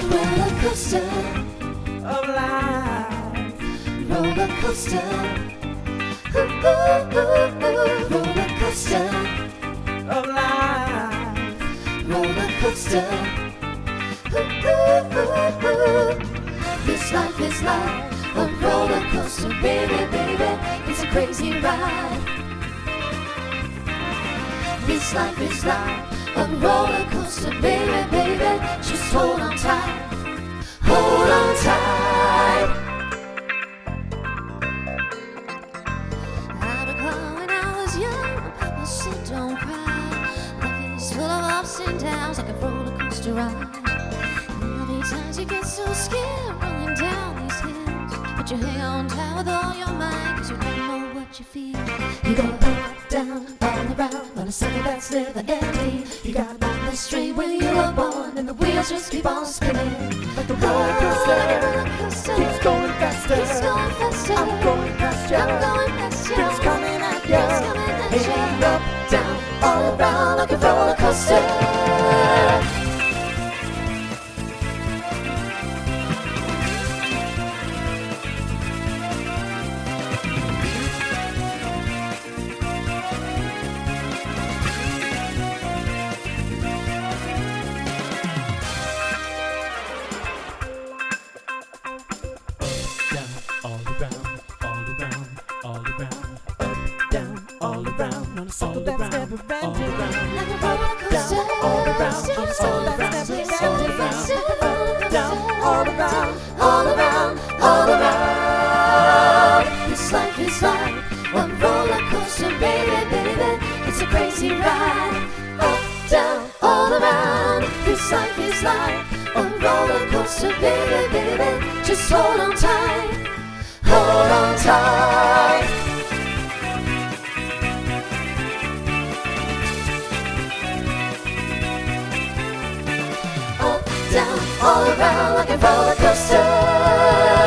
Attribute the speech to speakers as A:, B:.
A: roller coaster
B: of life.
A: roller coaster. Ooh, ooh, ooh, ooh. Roller coaster,
B: Of life.
A: roller coaster. Ooh, ooh, ooh, ooh. This life is like a roller coaster, baby, baby. It's a crazy ride. This life is like a roller coaster, baby, baby. Just hold on tight, hold on tight. I recall when I was young, people said don't cry. Life is full of ups and downs like a roller coaster ride. And all these times you get so scared rolling down these hills, but you hang on tight with all your might, 'cause you don't know what you feel. You go up, down, all around on a cycle that's never ending. You got on the street when you were born, and the wheels just keep on spinning.
B: Like a roller coaster. Keeps going faster.
A: Keeps going faster.
B: I'm going past you.
A: I'm going past you.
B: Feels coming at you.
A: Feels coming at you.
B: Hey, up, down,
A: All around like a roller coaster.
B: down, all around, all around, all around, up, down, all around, on a cycle that's never ending.
A: Like a roller
B: Down,
A: coaster.
B: all around, on a cycle that's never ending. Up, down, all around,
A: all around, all around. This life is like a roller coaster, baby, baby. It's a crazy ride. Up, down, all around. This life is like a roller coaster, baby, baby. Just hold on tight, hold on tight. Up, down, all around like a roller coaster.